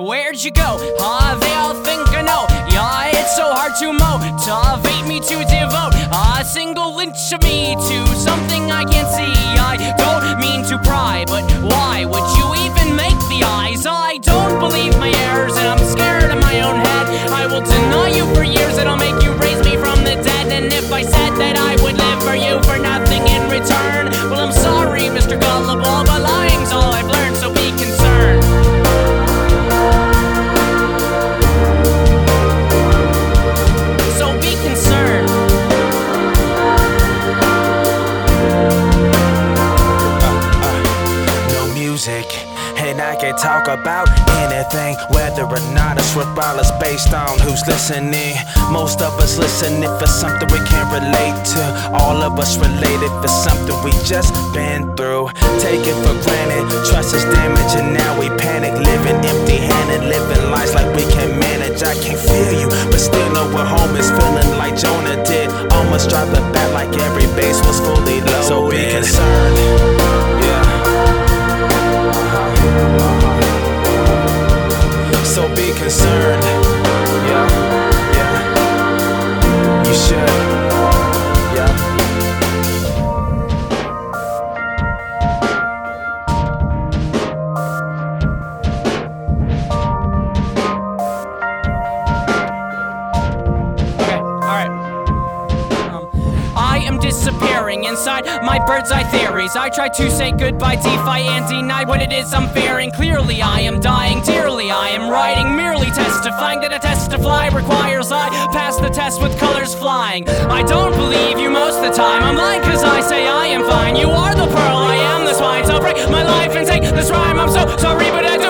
where'd you go? They all think I know. Yeah, it's so hard to motivate me to devote a single inch of me to something I can't see. I don't mean to pry, but why would you even make the eyes? I don't believe my errors and I'm scared of my own head. I will deny you for years and I'll make you raise me from the dead. And if I said that I would live for you for nothing in return, well, I'm sorry, Mr. Gullible, but lying's all I've learned, so be concerned. So be concerned. No music, and I can talk about anything, whether or not it's worthwhile. It's based on who's listening. Most of us listening for something we can relate to. All of us related for something we just been through. Take it for granted, trust is damaged, and now we panic. Living empty-handed, living lives like we can manage. I can feel you, but still know we're home is feeling like Jonah did. Almost dropped the bat like every base was fully loaded. So be concerned, yeah. So be concerned, yeah, yeah. You should, yeah. Okay, alright. I am disappearing inside my bird's eye theories. I try to say goodbye, defy and deny what it is I'm fearing. Clearly I am dying dearly. I am writing, merely testifying that a test to fly requires I pass the test with colors flying. I don't believe you most of the time. I'm lying cause I say I am fine. You are the pearl, I am the swine. So break my life and take this rhyme. I'm so sorry, but I